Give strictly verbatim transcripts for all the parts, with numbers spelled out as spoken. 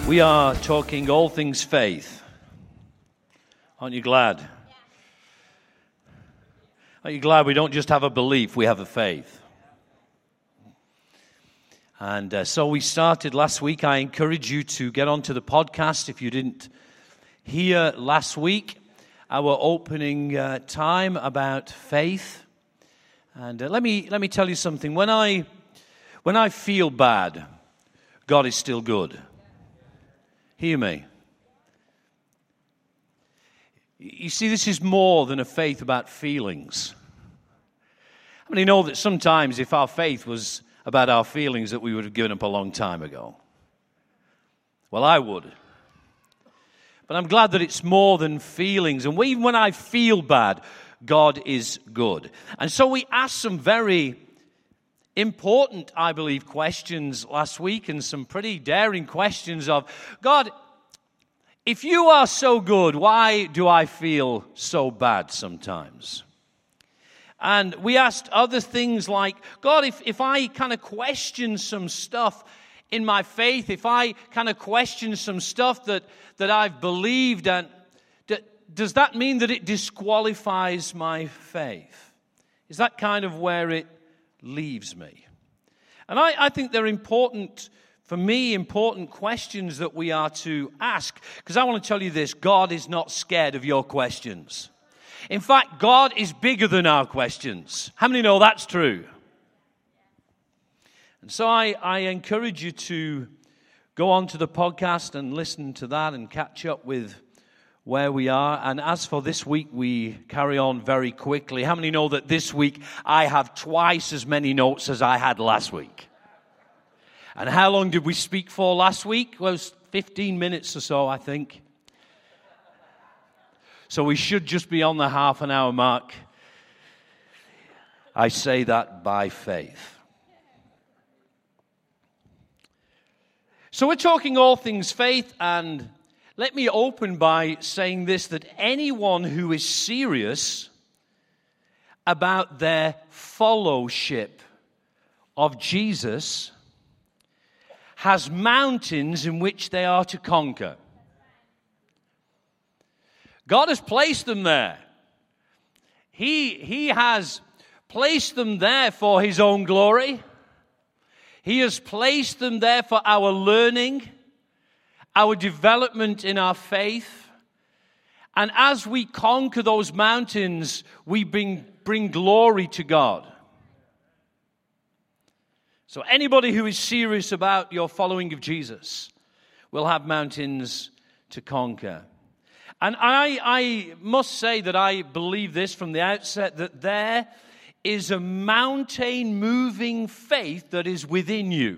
We are talking all things faith. Aren't you glad? Aren't you glad we don't just have a belief, we have a faith? And uh, so we started last week. I encourage you to get onto the podcast if you didn't hear last week our opening uh, time about faith. And uh, let me let me tell you something. When I when I feel bad, God is still good. Hear me. You see, this is more than a faith about feelings. How many know that sometimes if our faith was about our feelings that we would have given up a long time ago? Well, I would. But I'm glad that it's more than feelings. And even when I feel bad, God is good. And so we asked some very important, I believe, questions last week, and some pretty daring questions of, God, if you are so good, why do I feel so bad sometimes? And we asked other things like, God, if, if I kind of question some stuff in my faith, if I kind of question some stuff that, that I've believed, and d- does that mean that it disqualifies my faith? Is that kind of where it leaves me? And I, I think they're important, for me, important questions that we are to ask. Because I want to tell you this, God is not scared of your questions. In fact, God is bigger than our questions. How many know that's true? And so I, I encourage you to go on to the podcast and listen to that and catch up with where we are. And as for this week, we carry on very quickly. How many know that this week I have twice as many notes as I had last week? And how long did we speak for last week? Well, it was fifteen minutes or so, I think. So we should just be on the half an hour mark. I say that by faith. So we're talking all things faith, and let me open by saying this, that anyone who is serious about their fellowship of Jesus has mountains in which they are to conquer. God has placed them there. He, he has placed them there for His own glory. He has placed them there for our learning, our development in our faith. And as we conquer those mountains, we bring, bring glory to God. So anybody who is serious about your following of Jesus will have mountains to conquer. And I, I must say that I believe this from the outset, that there is a mountain-moving faith that is within you.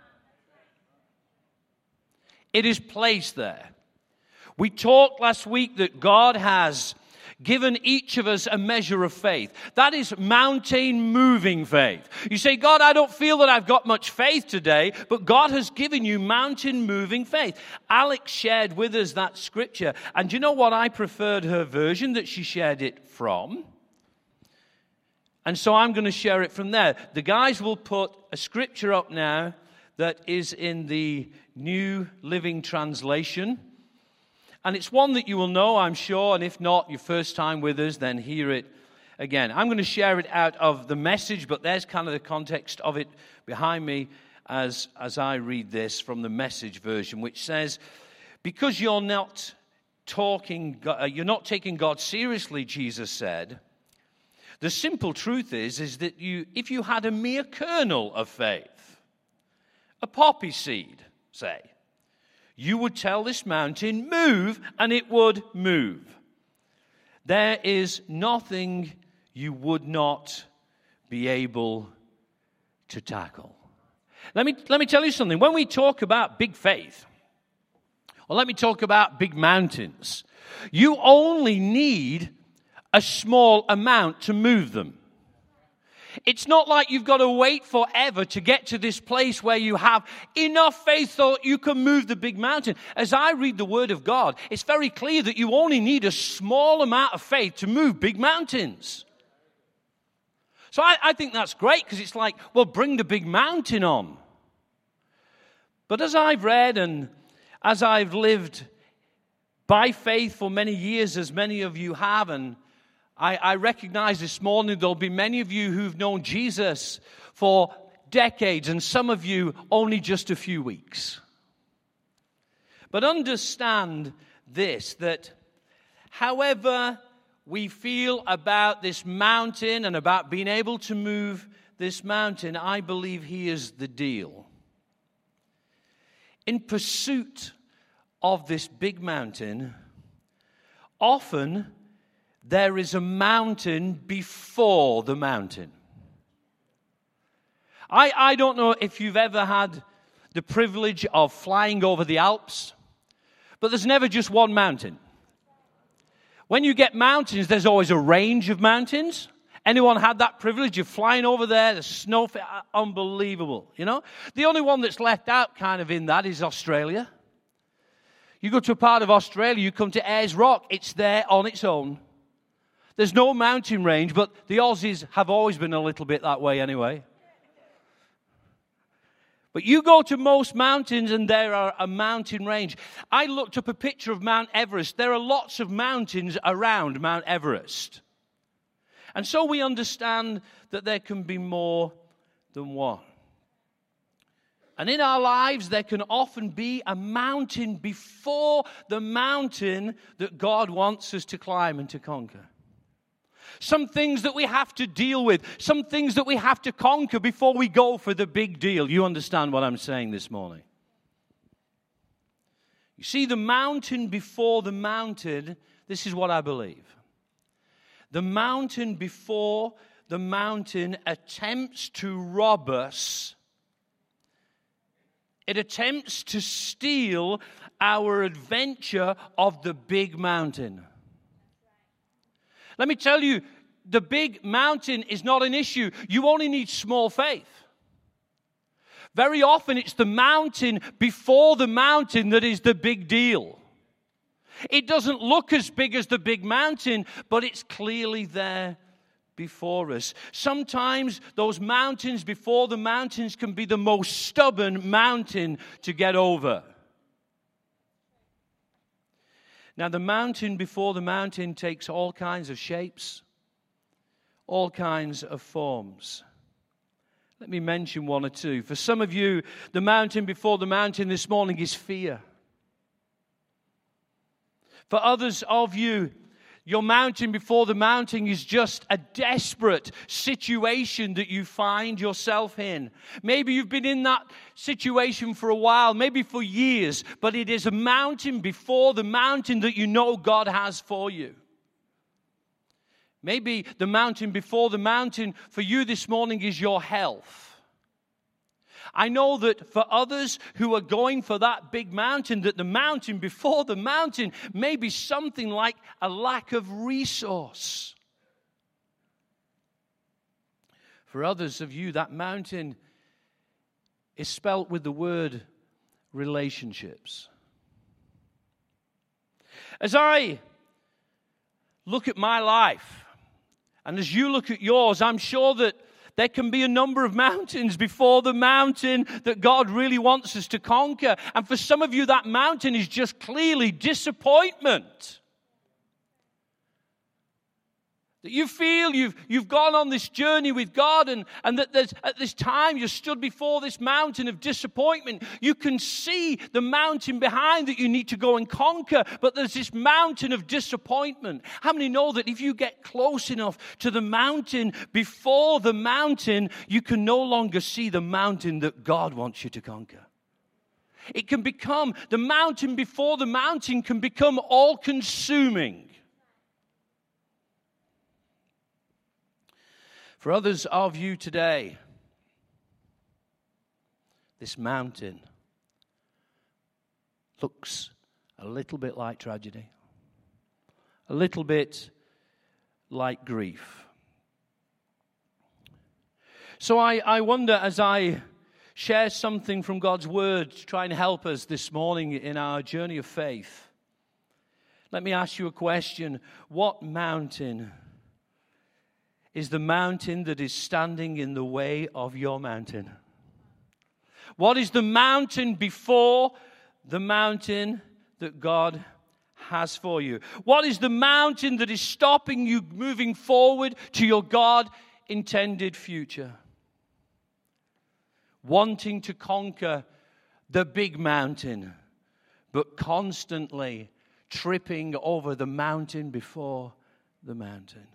It is placed there. We talked last week that God has given each of us a measure of faith. That is mountain-moving faith. You say, God, I don't feel that I've got much faith today, but God has given you mountain-moving faith. Alex shared with us that scripture, and do you know what? I preferred her version that she shared it from. And so I'm going to share it from there. The guys will put a scripture up now that is in the New Living Translation. And it's one that you will know, I'm sure, and if not, your first time with us, then hear it again. I'm going to share it out of the Message, but there's kind of the context of it behind me as, as I read this from the Message version, which says, because you're not talking, you're not taking God seriously, Jesus said, the simple truth is, is that you, if you had a mere kernel of faith, a poppy seed, say, you would tell this mountain, move, and it would move. There is nothing you would not be able to tackle. Let me, let me tell you something. When we talk about big faith, or let me talk about big mountains, you only need a small amount to move them. It's not like you've got to wait forever to get to this place where you have enough faith so you can move the big mountain. As I read the Word of God, it's very clear that you only need a small amount of faith to move big mountains. So I, I think that's great, because it's like, well, bring the big mountain on. But as I've read and as I've lived by faith for many years, as many of you have, and I, I recognize this morning there'll be many of you who've known Jesus for decades, and some of you only just a few weeks. But understand this, that however we feel about this mountain and about being able to move this mountain, I believe He is the deal. In pursuit of this big mountain, often there is a mountain before the mountain. I, I don't know if you've ever had the privilege of flying over the Alps, but there's never just one mountain. When you get mountains, there's always a range of mountains. Anyone had that privilege of flying over there? The snow, unbelievable, you know? The only one that's left out kind of in that is Australia. You go to a part of Australia, you come to Ayers Rock, it's there on its own. There's no mountain range, but the Aussies have always been a little bit that way anyway. But you go to most mountains and there are a mountain range. I looked up a picture of Mount Everest. There are lots of mountains around Mount Everest. And so we understand that there can be more than one. And in our lives, there can often be a mountain before the mountain that God wants us to climb and to conquer. Some things that we have to deal with, some things that we have to conquer before we go for the big deal. You understand what I'm saying this morning? You see, the mountain before the mountain, this is what I believe. The mountain before the mountain attempts to rob us. It attempts to steal our adventure of the big mountain. Let me tell you, the big mountain is not an issue. You only need small faith. Very often it's the mountain before the mountain that is the big deal. It doesn't look as big as the big mountain, but it's clearly there before us. Sometimes those mountains before the mountains can be the most stubborn mountain to get over. Now, the mountain before the mountain takes all kinds of shapes, all kinds of forms. Let me mention one or two. For some of you, the mountain before the mountain this morning is fear. For others of you, your mountain before the mountain is just a desperate situation that you find yourself in. Maybe you've been in that situation for a while, maybe for years, but it is a mountain before the mountain that you know God has for you. Maybe the mountain before the mountain for you this morning is your health. I know that for others who are going for that big mountain, that the mountain before the mountain may be something like a lack of resource. For others of you, that mountain is spelt with the word relationships. As I look at my life, and as you look at yours, I'm sure that there can be a number of mountains before the mountain that God really wants us to conquer. And for some of you, that mountain is just clearly disappointment. That you feel you've, you've gone on this journey with God, and, and that there's, at this time you're stood before this mountain of disappointment. You can see the mountain behind that you need to go and conquer, but there's this mountain of disappointment. How many know that if you get close enough to the mountain before the mountain, you can no longer see the mountain that God wants you to conquer? It can become, the mountain before the mountain can become all-consuming. For others of you today, this mountain looks a little bit like tragedy, a little bit like grief. So I, I wonder, as I share something from God's Word to try and help us this morning in our journey of faith, let me ask you a question. What mountain is the mountain that is standing in the way of your mountain? What is the mountain before the mountain that God has for you? What is the mountain that is stopping you moving forward to your God-intended future? Wanting to conquer the big mountain, but constantly tripping over the mountain before the mountain.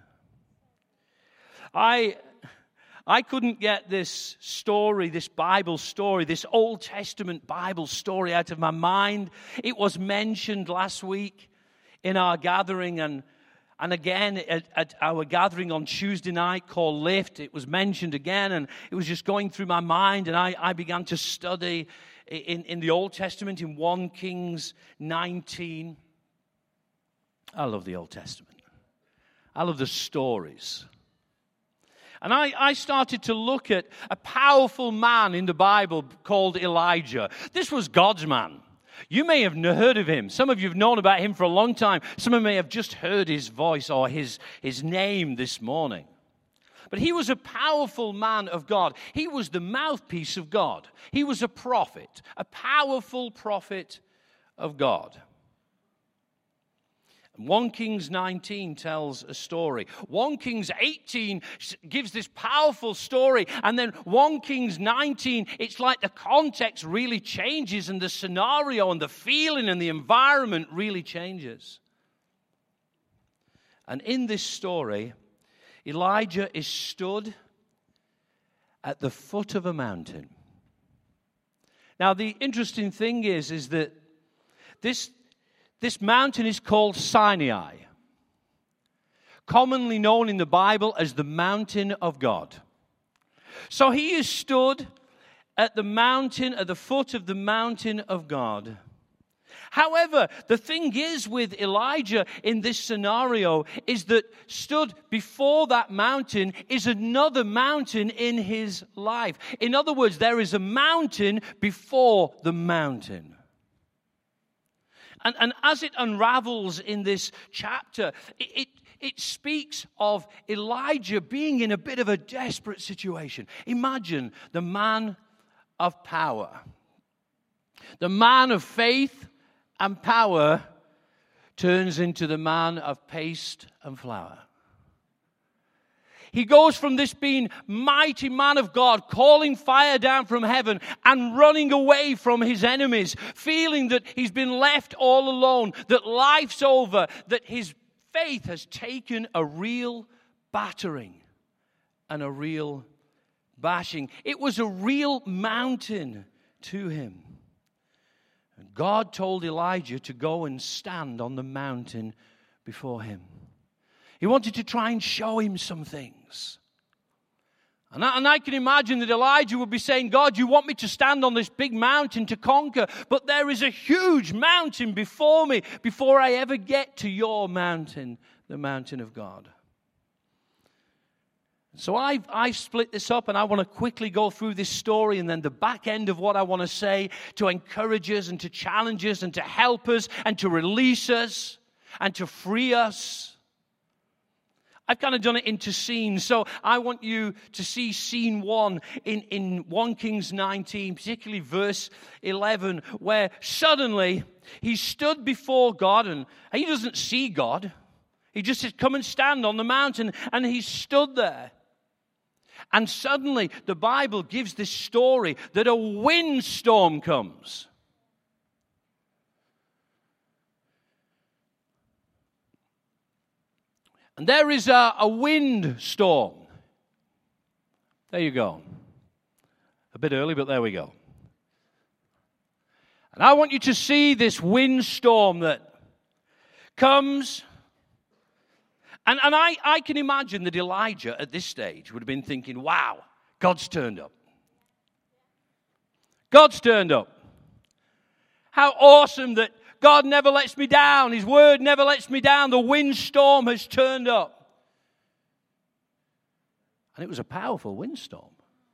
I I couldn't get this story, this Bible story, this Old Testament Bible story out of my mind. It was mentioned last week in our gathering, and, and again at, at our gathering on Tuesday night called Lift. It was mentioned again, and it was just going through my mind, and I, I began to study in, in the Old Testament in First Kings nineteen. I love the Old Testament. I love the stories. And I, I started to look at a powerful man in the Bible called Elijah. This was God's man. You may have heard of him. Some of you have known about him for a long time. Some of you may have just heard his voice or his, his name this morning. But he was a powerful man of God. He was the mouthpiece of God. He was a prophet, a powerful prophet of God. First Kings nineteen tells a story. First Kings eighteen gives this powerful story. And then First Kings nineteen, it's like the context really changes and the scenario and the feeling and the environment really changes. And in this story, Elijah is stood at the foot of a mountain. Now, the interesting thing is, is that this This mountain is called Sinai, commonly known in the Bible as the mountain of God. So he is stood at the mountain, at the foot of the mountain of God. However, the thing is with Elijah in this scenario is that stood before that mountain is another mountain in his life. In other words, there is a mountain before the mountain. And, and as it unravels in this chapter, it, it, it speaks of Elijah being in a bit of a desperate situation. Imagine the man of power, the man of faith and power turns into the man of paste and flour. He goes from this being mighty man of God, calling fire down from heaven and running away from his enemies, feeling that he's been left all alone, that life's over, that his faith has taken a real battering and a real bashing. It was a real mountain to him. And God told Elijah to go and stand on the mountain before him. He wanted to try and show him some things. And I, and I can imagine that Elijah would be saying, God, you want me to stand on this big mountain to conquer, but there is a huge mountain before me before I ever get to your mountain, the mountain of God. So I've, I've split this up, and I want to quickly go through this story and then the back end of what I want to say to encourage us and to challenge us and to help us and to release us and to free us. I've kind of done it into scenes, so I want you to see scene one in, in First Kings nineteen, particularly verse eleven, where suddenly he stood before God, and he doesn't see God. He just says, come and stand on the mountain, and he stood there. And suddenly the Bible gives this story that a windstorm comes. And there is a, a windstorm. There you go. A bit early, but there we go. And I want you to see this windstorm that comes. And, and I, I can imagine that Elijah at this stage would have been thinking, wow, God's turned up. God's turned up. How awesome that God never lets me down. His word never lets me down. The windstorm has turned up. And it was a powerful windstorm.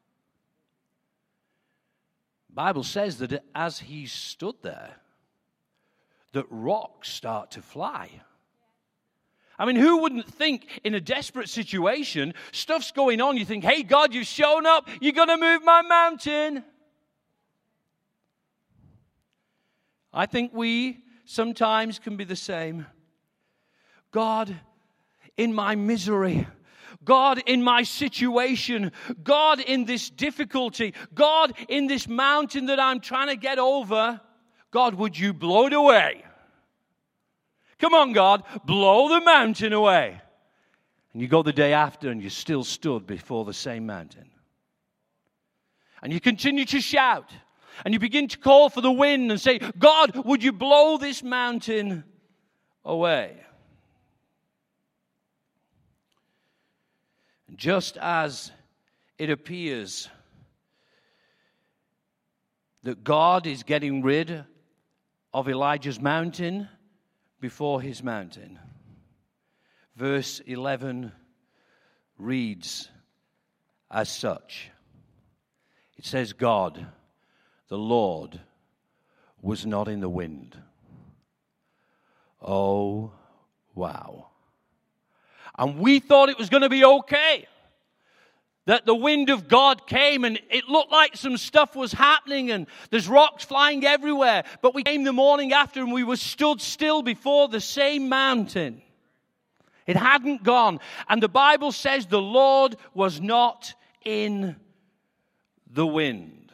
The Bible says that as he stood there, that rocks start to fly. I mean, who wouldn't think in a desperate situation, stuff's going on, you think, hey, God, you've shown up, you're going to move my mountain. I think we sometimes can be the same. God, in my misery, God, in my situation, God, in this difficulty, God, in this mountain that I'm trying to get over, God, would you blow it away? Come on, God, blow the mountain away. And you go the day after and you still stood before the same mountain. And you continue to shout. And you begin to call for the wind and say, God, would you blow this mountain away? And just as it appears that God is getting rid of Elijah's mountain before his mountain, verse eleven reads as such. It says, God, the Lord, was not in the wind. Oh, wow. And we thought it was going to be okay. That the wind of God came and it looked like some stuff was happening and there's rocks flying everywhere. But we came the morning after and we were stood still before the same mountain. It hadn't gone. And the Bible says the Lord was not in the wind.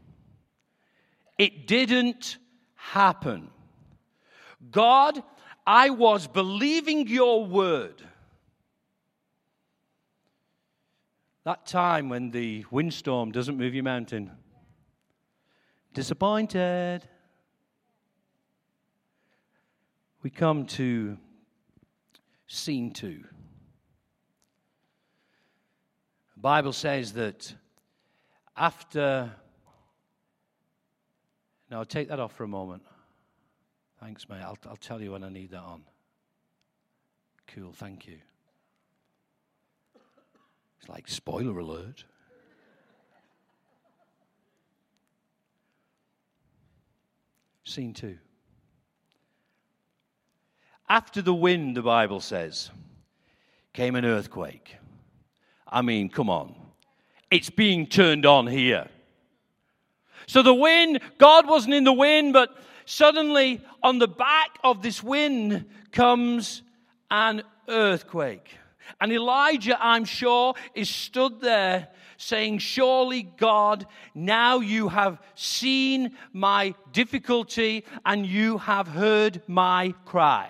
It didn't happen. God, I was believing your word. That time when the windstorm doesn't move your mountain. Disappointed. We come to scene two. The Bible says that after... Now, take that off for a moment. Thanks, mate. I'll, I'll tell you when I need that on. Cool, thank you. It's like spoiler alert. Scene two. After the wind, the Bible says, came an earthquake. I mean, come on. It's being turned on here. So the wind, God wasn't in the wind, but suddenly on the back of this wind comes an earthquake. And Elijah, I'm sure, is stood there saying, surely, God, now you have seen my difficulty and you have heard my cry.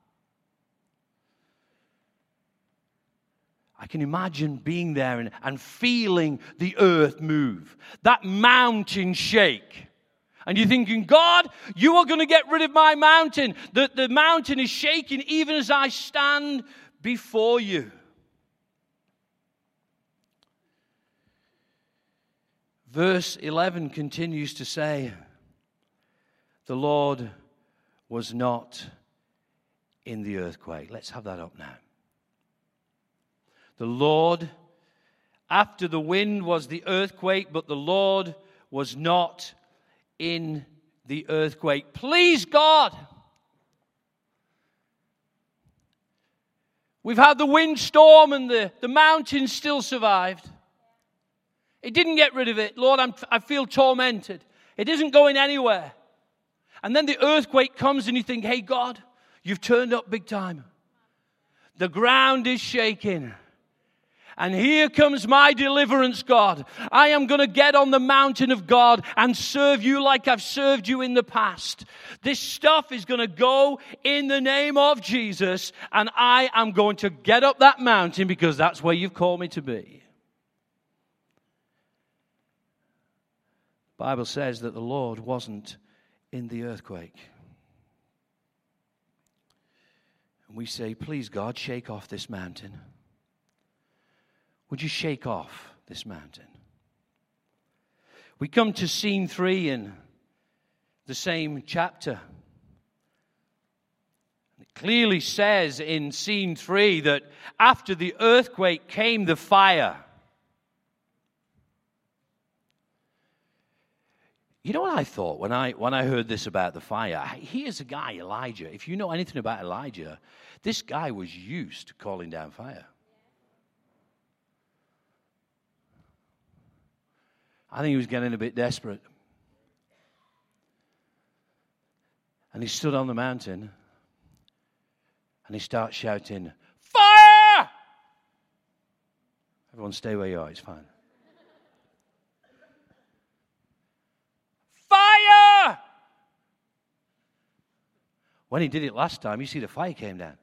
I can imagine being there and, and feeling the earth move, that mountain shake. And you're thinking, God, you are going to get rid of my mountain. The, the mountain is shaking even as I stand before you. Verse eleven continues to say, the Lord was not in the earthquake. Let's have that up now. The Lord, after the wind was the earthquake, but the Lord was not in the earthquake. Please, God. We've had the windstorm and the, the mountain still survived. It didn't get rid of it. Lord, I'm, I feel tormented. It isn't going anywhere. And then the earthquake comes and you think, hey, God, you've turned up big time. The ground is shaking. And here comes my deliverance, God. I am going to get on the mountain of God and serve you like I've served you in the past. This stuff is going to go in the name of Jesus, and I am going to get up that mountain because that's where you've called me to be. The Bible says that the Lord wasn't in the earthquake. And we say, please, God, shake off this mountain. Would you shake off this mountain? We come to scene three in the same chapter. It clearly says in scene three that after the earthquake came the fire. You know what I thought when I when I heard this about the fire? Here's a guy, Elijah. If you know anything about Elijah, this guy was used to calling down fire. I think he was getting a bit desperate. And he stood on the mountain and he starts shouting, "Fire!" Everyone stay where you are, it's fine. Fire! When he did it last time, you see the fire came down.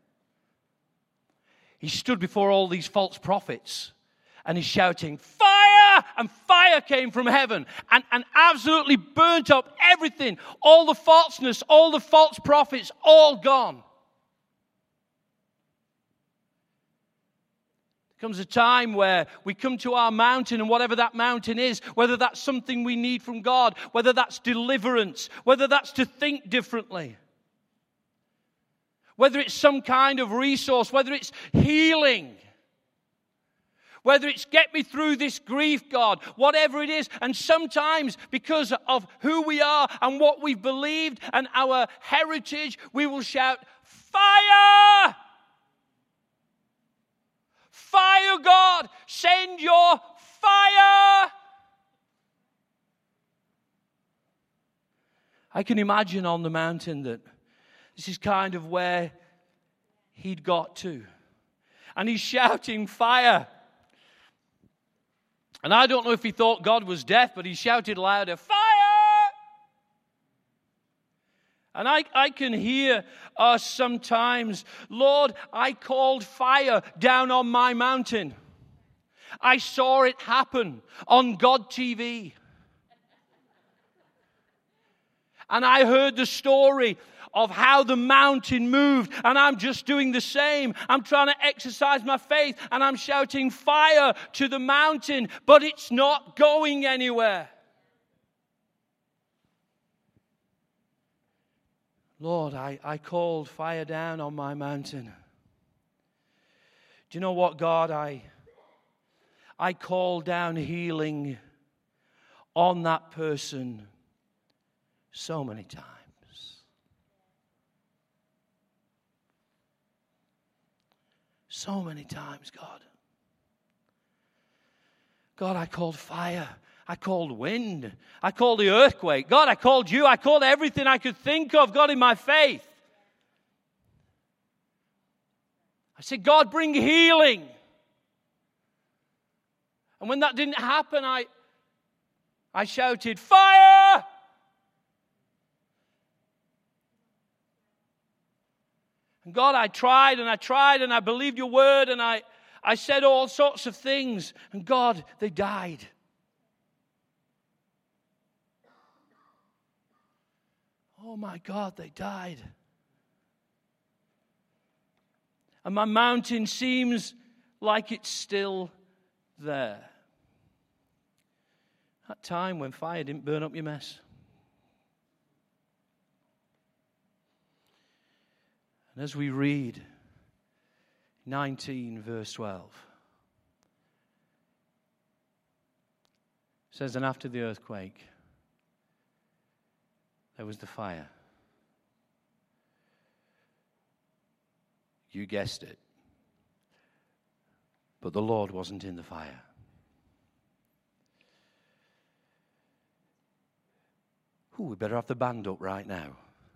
He stood before all these false prophets and he's shouting, "Fire!" And fire came from heaven and, and absolutely burnt up everything. All the falseness, all the false prophets, all gone. There comes a time where we come to our mountain, and whatever that mountain is, whether that's something we need from God, whether that's deliverance, whether that's to think differently, whether it's some kind of resource, whether it's healing, whether it's get me through this grief, God, whatever it is. And sometimes because of who we are and what we've believed and our heritage, we will shout, "Fire! Fire, God! Send your fire!" I can imagine on the mountain that this is kind of where he'd got to. And he's shouting, "Fire!" And I don't know if he thought God was deaf, but he shouted louder, "Fire!" And I, I can hear us sometimes, "Lord, I called fire down on my mountain. I saw it happen on God T V. And I heard the story of how the mountain moved, and I'm just doing the same. I'm trying to exercise my faith, and I'm shouting fire to the mountain, but it's not going anywhere. Lord, I, I called fire down on my mountain. Do you know what, God? I, I called down healing on that person so many times. So many times, God. God, I called fire. I called wind. I called the earthquake. God, I called you. I called everything I could think of, God, in my faith. I said, "God, bring healing." And when that didn't happen, I, I shouted, "Fire!" And God, I tried and I tried and I believed your word and I, I said all sorts of things. And God, they died. Oh my God, they died. And my mountain seems like it's still there. That time when fire didn't burn up your mess. And as we read nineteen verse twelve, it says, "And after the earthquake, there was the fire." You guessed it. But the Lord wasn't in the fire. Ooh, we better have the band up right now.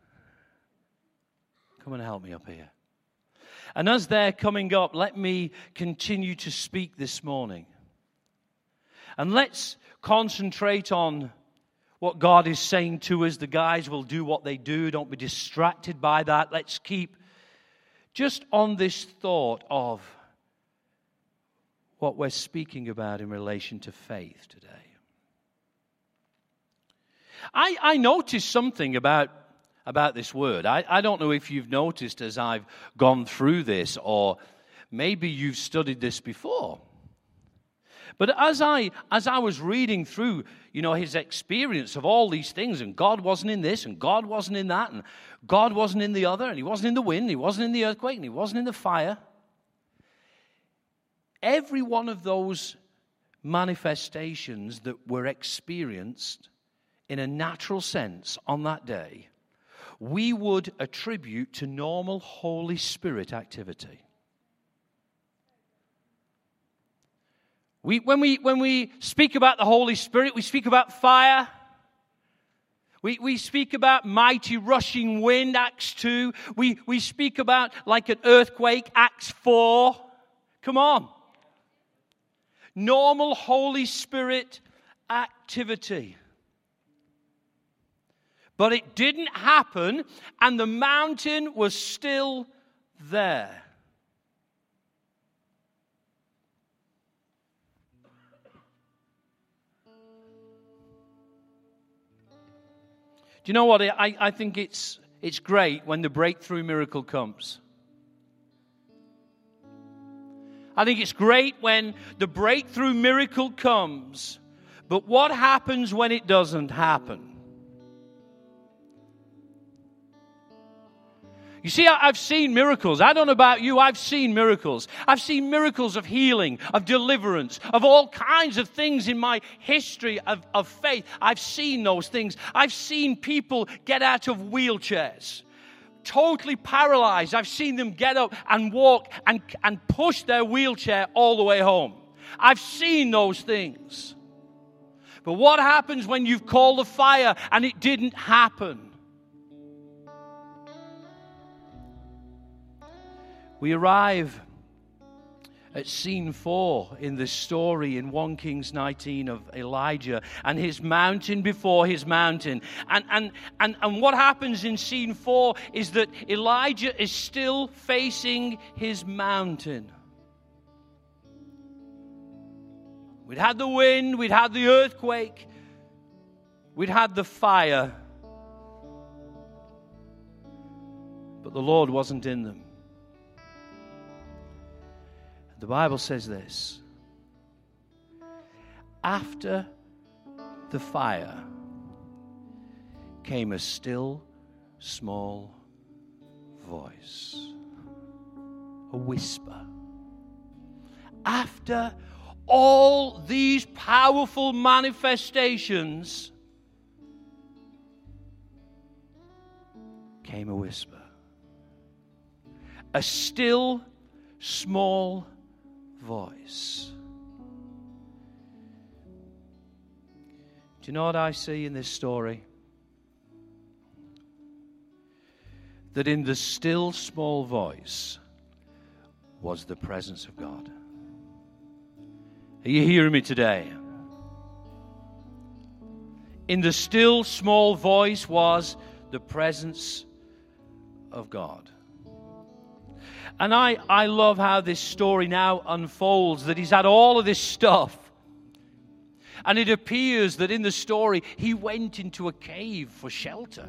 Come and help me up here. And as they're coming up, let me continue to speak this morning. And let's concentrate on what God is saying to us. The guys will do what they do. Don't be distracted by that. Let's keep just on this thought of what we're speaking about in relation to faith today. I, I noticed something about, about this word. I, I don't know if you've noticed as I've gone through this, or maybe you've studied this before. But as I as I was reading through, you know, his experience of all these things, and God wasn't in this, and God wasn't in that, and God wasn't in the other, and he wasn't in the wind, he wasn't in the earthquake, and he wasn't in the fire. Every one of those manifestations that were experienced in a natural sense on that day, we would attribute to normal Holy Spirit activity. We, when we when we speak about the Holy Spirit, we speak about fire. We, we speak about mighty rushing wind, Acts two. We, we speak about like an earthquake, Acts four. Come on. Normal Holy Spirit activity. But it didn't happen, and the mountain was still there. Do you know what? I, I think it's, it's great when the breakthrough miracle comes. I think it's great when the breakthrough miracle comes. But what happens when it doesn't happen? You see, I've seen miracles. I don't know about you, I've seen miracles. I've seen miracles of healing, of deliverance, of all kinds of things in my history of, of faith. I've seen those things. I've seen people get out of wheelchairs, totally paralyzed. I've seen them get up and walk and, and push their wheelchair all the way home. I've seen those things. But what happens when you've called the fire and it didn't happen? We arrive at scene four in this story in First Kings nineteen of Elijah and his mountain before his mountain. And, and, and, and what happens in scene four is that Elijah is still facing his mountain. We'd had the wind, we'd had the earthquake, we'd had the fire. But the Lord wasn't in them. The Bible says this: after the fire came a still, small voice, a whisper. After all these powerful manifestations came a whisper, a still, small voice. Do you know what I see in this story? That in the still small voice was the presence of God. Are you hearing me today? In the still small voice was the presence of God. And I, I love how this story now unfolds, that he's had all of this stuff. And it appears that in the story, he went into a cave for shelter.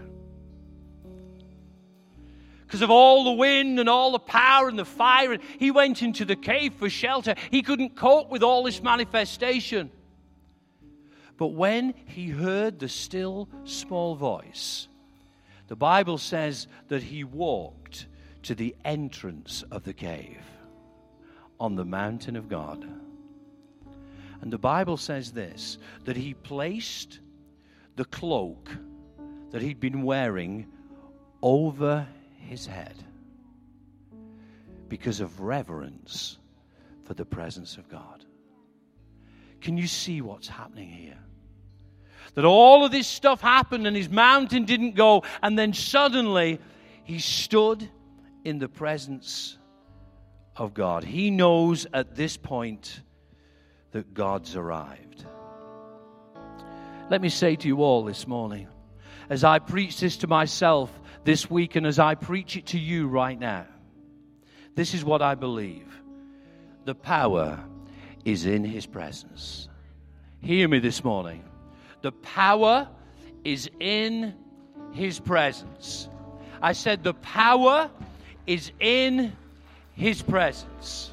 Because of all the wind and all the power and the fire, he went into the cave for shelter. He couldn't cope with all this manifestation. But when he heard the still small voice, the Bible says that he walked to the entrance of the cave on the mountain of God. And the Bible says this, that he placed the cloak that he'd been wearing over his head because of reverence for the presence of God. Can you see what's happening here? That all of this stuff happened and his mountain didn't go, and then suddenly he stood in the presence of God. He knows at this point that God's arrived. Let me say to you all this morning, as I preach this to myself this week and as I preach it to you right now, this is what I believe. The power is in his presence. Hear me this morning. The power is in his presence. I said the power is in his presence.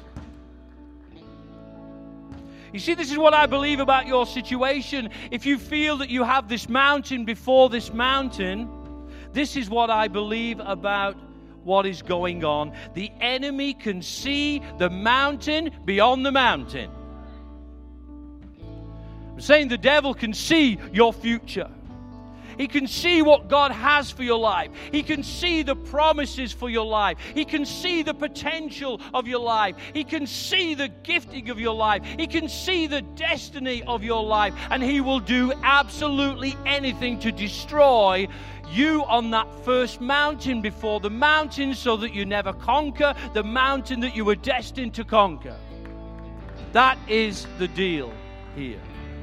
You see, this is what I believe about your situation. If you feel that you have this mountain before this mountain, this is what I believe about what is going on. The enemy can see the mountain beyond the mountain. I'm saying the devil can see your future. He can see what God has for your life. He can see the promises for your life. He can see the potential of your life. He can see the gifting of your life. He can see the destiny of your life. And He will do absolutely anything to destroy you on that first mountain before the mountain, so that you never conquer the mountain that you were destined to conquer. That is the deal here.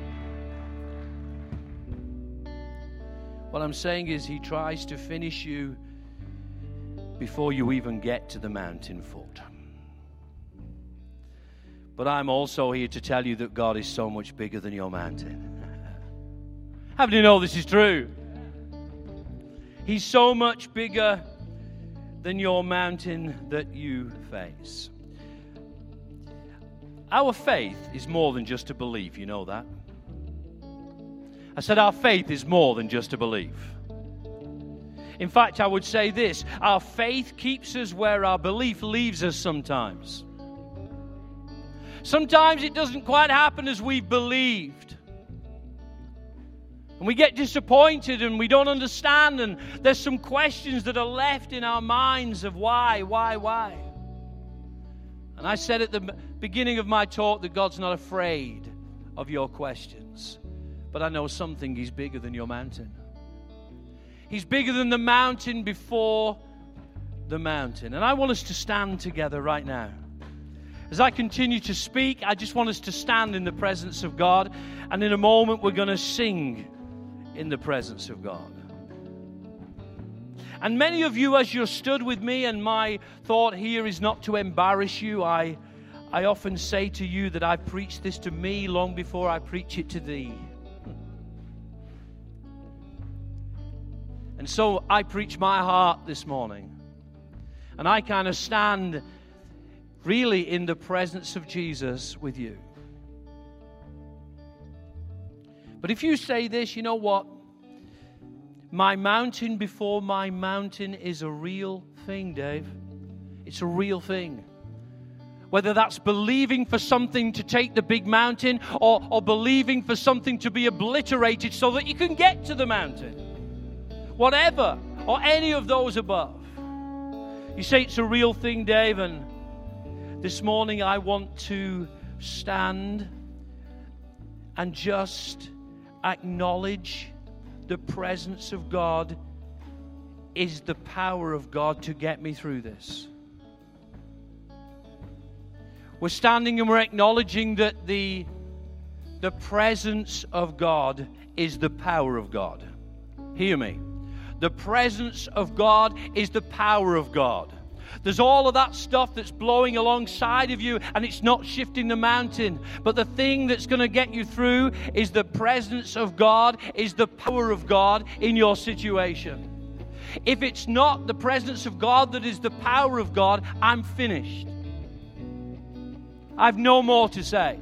What I'm saying is, He tries to finish you before you even get to the mountain foot. But I'm also here to tell you that God is so much bigger than your mountain. How do you know this is true? He's so much bigger than your mountain that you face. Our faith is more than just a belief, you know that? I said our faith is more than just a belief. In fact, I would say this: our faith keeps us where our belief leaves us sometimes. Sometimes it doesn't quite happen as we've believed. And we get disappointed and we don't understand, and there's some questions that are left in our minds of why, why, why. And I said at the beginning of my talk that God's not afraid of your questions. But I know something: He's bigger than your mountain. He's bigger than the mountain before the mountain. And I want us to stand together right now. As I continue to speak, I just want us to stand in the presence of God. And in a moment, we're going to sing in the presence of God. And many of you, as you're stood with me, and my thought here is not to embarrass you. I, I often say to you that I preached this to me long before I preach it to thee. And so I preach my heart this morning. And I kind of stand really in the presence of Jesus with you. But if you say this, you know what? My mountain before my mountain is a real thing, Dave. It's a real thing. Whether that's believing for something to take the big mountain, or, or believing for something to be obliterated so that you can get to the mountain. Whatever, or any of those above. You say it's a real thing, Dave, and this morning I want to stand and just acknowledge the presence of God is the power of God to get me through this. We're standing and we're acknowledging that the, the presence of God is the power of God. Hear me. The presence of God is the power of God. There's all of that stuff that's blowing alongside of you, and it's not shifting the mountain. But the thing that's going to get you through is the presence of God, is the power of God in your situation. If it's not the presence of God that is the power of God, I'm finished. I've no more to say.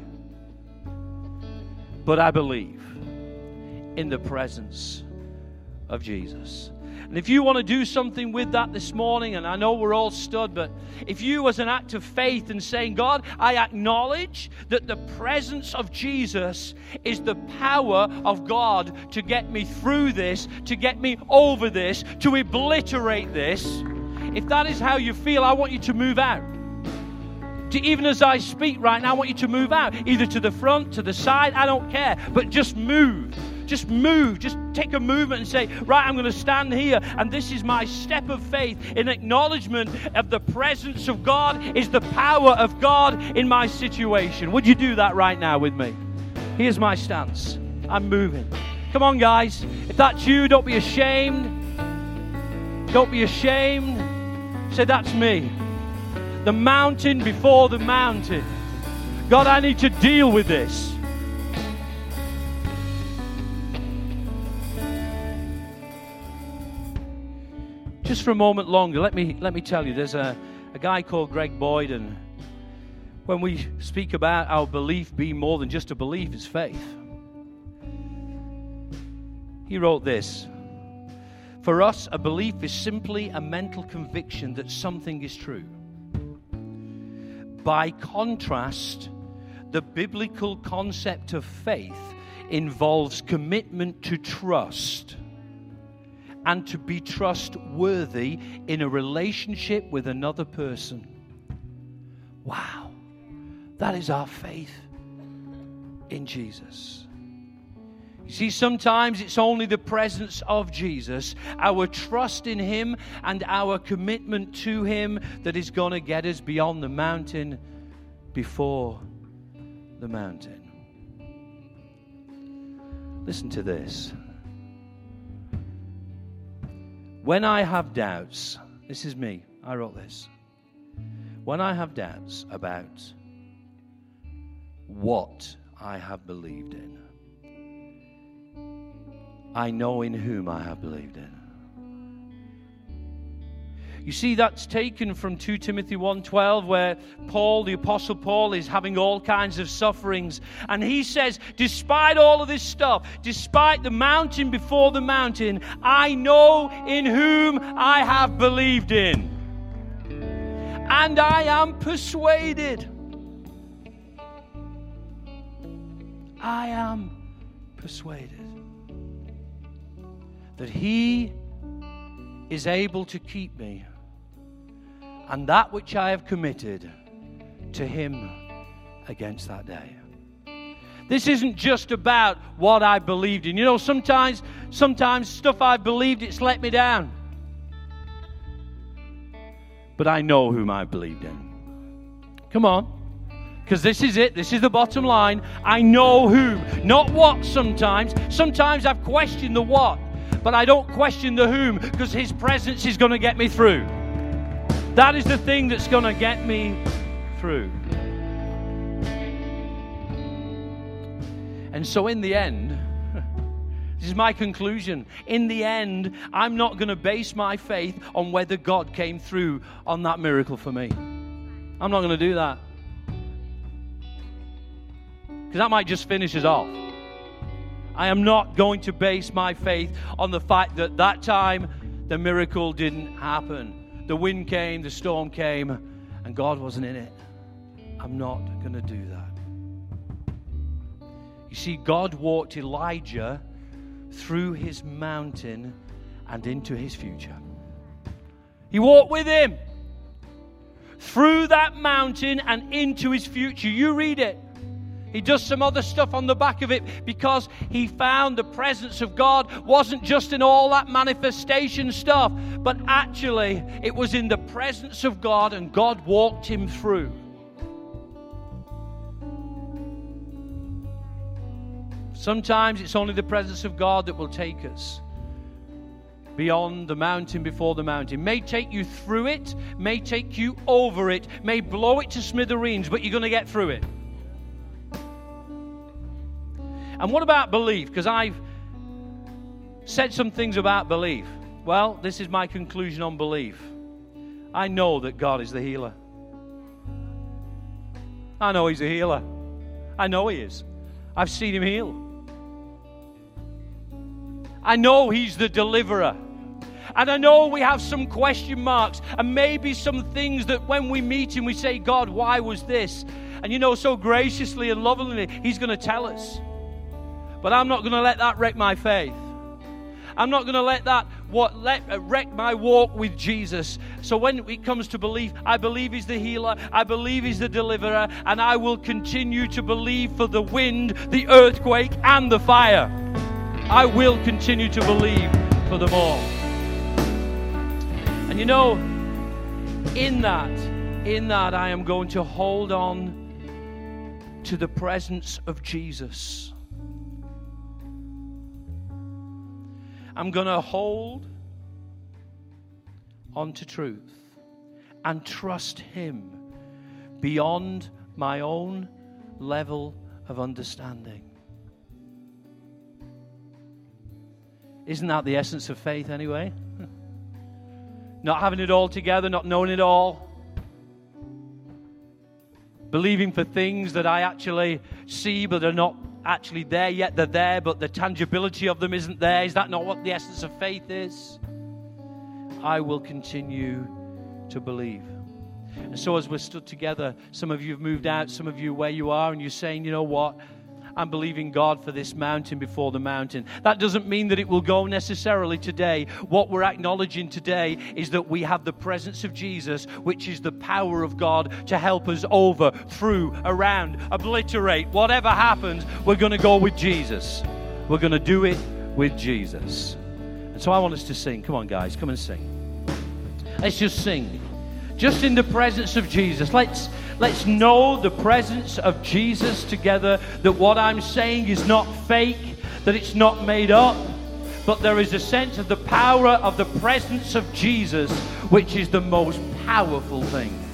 But I believe in the presence of Jesus. And if you want to do something with that this morning, and I know we're all stood, but if you, as an act of faith and saying, God, I acknowledge that the presence of Jesus is the power of God to get me through this, to get me over this, to obliterate this. If that is how you feel, I want you to move out. To, even as I speak right now, I want you to move out, either to the front, to the side, I don't care, but just move. Just move. Just take a movement and say, right, I'm going to stand here, and this is my step of faith in acknowledgement of the presence of God is the power of God in my situation. Would you do that right now with me? Here's my stance. I'm moving. Come on, guys. If that's you, don't be ashamed. Don't be ashamed. Say, that's me. The mountain before the mountain. God, I need to deal with this. Just for a moment longer, let me let me tell you, there's a, a guy called Greg Boyd, and when we speak about our belief being more than just a belief, it's faith. He wrote this: for us, a belief is simply a mental conviction that something is true. By contrast, the biblical concept of faith involves commitment to trust. and to be trustworthy in a relationship with another person. Wow. That is our faith in Jesus. You see, sometimes it's only the presence of Jesus, our trust in Him and our commitment to Him that is going to get us beyond the mountain before the mountain. Listen to this. When I have doubts, this is me, I wrote this. When I have doubts about what I have believed in, I know in whom I have believed in. You see, that's taken from Second Timothy one twelve, where Paul, the Apostle Paul, is having all kinds of sufferings. And he says, despite all of this stuff, despite the mountain before the mountain, I know in whom I have believed in. And I am persuaded. I am persuaded that He is able to keep me and that which I have committed to Him against that day. This isn't just about what I believed in. You know, sometimes, sometimes stuff I've believed, it's let me down. But I know whom I believed in. Come on. Because this is it. This is the bottom line. I know whom. Not what sometimes. Sometimes I've questioned the what. But I don't question the whom, because His presence is going to get me through. That is the thing that's going to get me through. And so in the end, this is my conclusion. In the end, I'm not going to base my faith on whether God came through on that miracle for me. I'm not going to do that. Because that might just finish us off. I am not going to base my faith on the fact that that time the miracle didn't happen. The wind came, the storm came, and God wasn't in it. I'm not going to do that. You see, God walked Elijah through his mountain and into his future. He walked with him through that mountain and into his future. You read it. He does some other stuff on the back of it because he found the presence of God wasn't just in all that manifestation stuff, but actually it was in the presence of God, and God walked him through. Sometimes it's only the presence of God that will take us beyond the mountain before the mountain. May take you through it, may take you over it, may blow it to smithereens, but you're going to get through it. And what about belief? Because I've said some things about belief. Well, this is my conclusion on belief. I know that God is the healer. I know He's a healer. I know He is. I've seen Him heal. I know He's the deliverer. And I know we have some question marks and maybe some things that when we meet Him we say, God, why was this? And you know, so graciously and lovingly He's going to tell us. But I'm not going to let that wreck my faith. I'm not going to let that what let uh, wreck my walk with Jesus. So when it comes to belief, I believe He's the healer. I believe He's the deliverer. And I will continue to believe for the wind, the earthquake, and the fire. I will continue to believe for them all. And you know, in that, in that I am going to hold on to the presence of Jesus. I'm going to hold on to truth and trust Him beyond my own level of understanding. Isn't that the essence of faith anyway? Not having it all together, not knowing it all. Believing for things that I actually see but are not actually there yet. They're there, but the tangibility of them isn't there. Is that not what the essence of faith is? I will continue to believe. And so as we're stood together, some of you have moved out, some of you where you are, and you're saying, you know what? I'm believing God for this mountain before the mountain. That doesn't mean that it will go necessarily today. What we're acknowledging today is that we have the presence of Jesus, which is the power of God to help us over, through, around, obliterate. Whatever happens, we're going to go with Jesus. We're going to do it with Jesus. And so I want us to sing. Come on, guys, come and sing. Let's just sing. Just in the presence of Jesus. Let's let's know the presence of Jesus together, that what I'm saying is not fake, that it's not made up, but there is a sense of the power of the presence of Jesus, which is the most powerful thing.